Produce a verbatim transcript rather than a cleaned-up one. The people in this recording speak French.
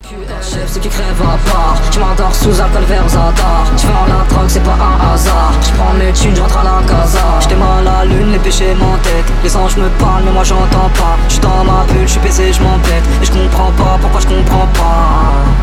Chef, ceux qui crèvent à part. Je m'endors sous alcool vers Zadar. Je vais en la drogue, c'est pas un hasard. Je prends mes thunes, je rentre à la casa. J'étais mal à la lune, les péchés m'entêtent. Les anges me parlent, mais moi j'entends pas. J'suis dans ma bulle, j'suis baisé, j'm'embête. Et je comprends pas pourquoi je comprends pas.